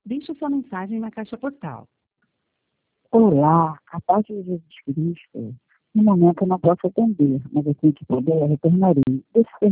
Deixe sua mensagem na caixa postal. Olá, a paz de Jesus Cristo. No momento eu não posso atender, mas assim que puder, eu retornarei. Deixe